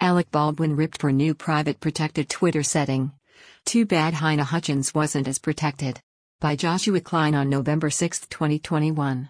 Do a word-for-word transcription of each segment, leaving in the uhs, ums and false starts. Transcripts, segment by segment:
Alec Baldwin ripped for new private protected Twitter setting. Too bad Halyna Hutchins wasn't as protected. By Joshua Klein on November sixth, twenty twenty-one.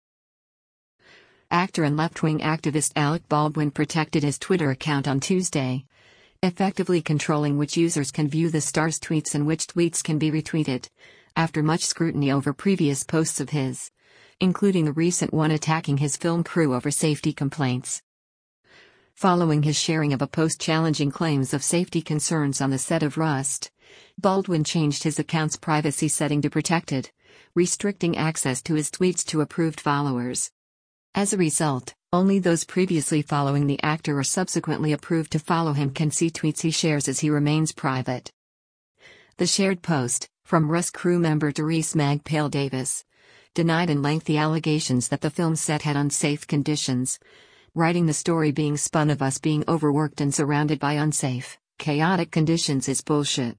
Actor and left-wing activist Alec Baldwin protected his Twitter account on Tuesday, effectively controlling which users can view the star's tweets and which tweets can be retweeted, after much scrutiny over previous posts of his, including the recent one attacking his film crew over safety complaints. Following his sharing of a post challenging claims of safety concerns on the set of Rust, Baldwin changed his account's privacy setting to protected, restricting access to his tweets to approved followers. As a result, only those previously following the actor or subsequently approved to follow him can see tweets he shares as he remains private. The shared post, from Rust crew member Therese Magpale Davis, denied in lengthy allegations that the film set had unsafe conditions, writing the story being spun of us being overworked and surrounded by unsafe, chaotic conditions is bullshit.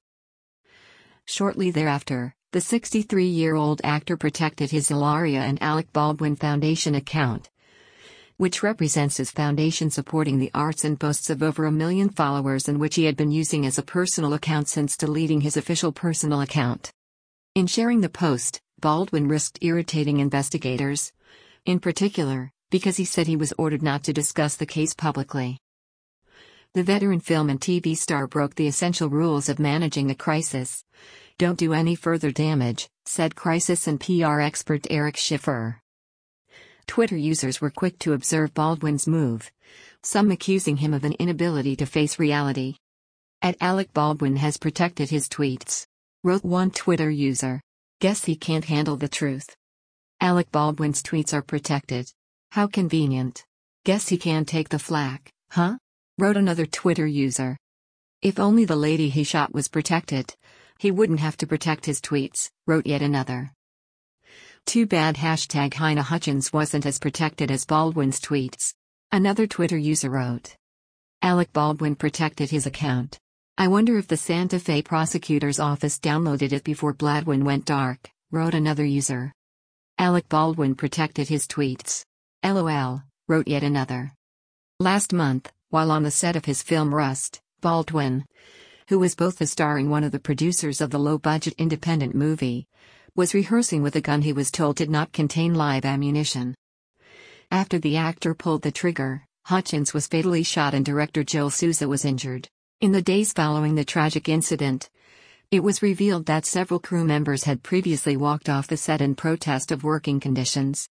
Shortly thereafter, the sixty-three-year-old actor protected his Hilaria and Alec Baldwin Foundation account, which represents his foundation supporting the arts and boasts of over a million followers and which he had been using as a personal account since deleting his official personal account. In sharing the post, Baldwin risked irritating investigators, in particular, because he said he was ordered not to discuss the case publicly. The veteran film and T V star broke the essential rules of managing a crisis. "Don't do any further damage," said crisis and P R expert Eric Schiffer. Twitter users were quick to observe Baldwin's move, some accusing him of an inability to face reality. "At Alec Baldwin has protected his tweets," wrote one Twitter user. "Guess he can't handle the truth. Alec Baldwin's tweets are protected. How convenient. Guess he can take the flack, huh?" wrote another Twitter user. "If only the lady he shot was protected, he wouldn't have to protect his tweets," wrote yet another. "Too bad hashtag Halyna Hutchins wasn't as protected as Baldwin's tweets," another Twitter user wrote. Alec Baldwin protected his account. "I wonder if the Santa Fe prosecutor's office downloaded it before Baldwin went dark," wrote another user. Alec Baldwin protected his tweets. "LOL," wrote yet another. Last month, while on the set of his film Rust, Baldwin, who was both the star and one of the producers of the low-budget independent movie, was rehearsing with a gun he was told did not contain live ammunition. After the actor pulled the trigger, Hutchins was fatally shot and director Joel Souza was injured. In the days following the tragic incident, it was revealed that several crew members had previously walked off the set in protest of working conditions.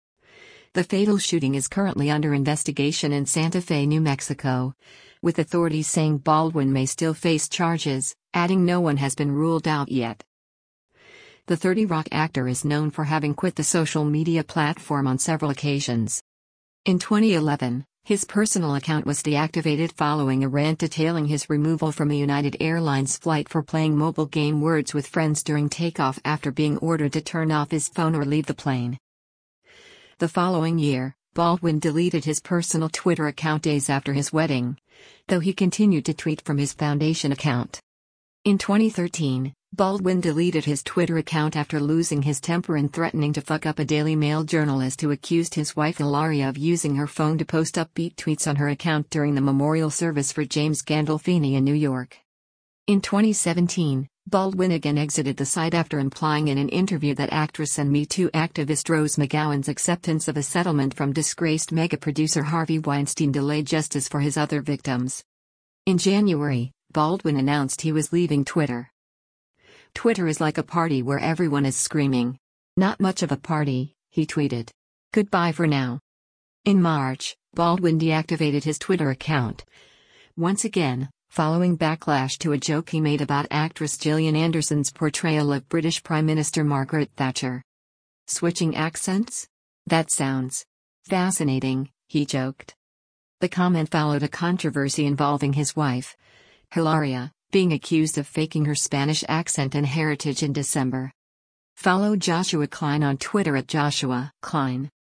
The fatal shooting is currently under investigation in Santa Fe, New Mexico, with authorities saying Baldwin may still face charges, adding no one has been ruled out yet. The thirty Rock actor is known for having quit the social media platform on several occasions. In twenty eleven, his personal account was deactivated following a rant detailing his removal from a United Airlines flight for playing mobile game Words with Friends during takeoff after being ordered to turn off his phone or leave the plane. The following year, Baldwin deleted his personal Twitter account days after his wedding, though he continued to tweet from his foundation account. In twenty thirteen, Baldwin deleted his Twitter account after losing his temper and threatening to fuck up a Daily Mail journalist who accused his wife Hilaria of using her phone to post upbeat tweets on her account during the memorial service for James Gandolfini in New York. In twenty seventeen, Baldwin again exited the site after implying in an interview that actress and Me Too activist Rose McGowan's acceptance of a settlement from disgraced mega-producer Harvey Weinstein delayed justice for his other victims. In January, Baldwin announced he was leaving Twitter. "Twitter is like a party where everyone is screaming. Not much of a party," he tweeted. "Goodbye for now." In March, Baldwin deactivated his Twitter account. Once again, following backlash to a joke he made about actress Gillian Anderson's portrayal of British Prime Minister Margaret Thatcher. "Switching accents? That sounds fascinating," he joked. The comment followed a controversy involving his wife, Hilaria, being accused of faking her Spanish accent and heritage in December. Follow Joshua Klein on Twitter at Joshua Klein.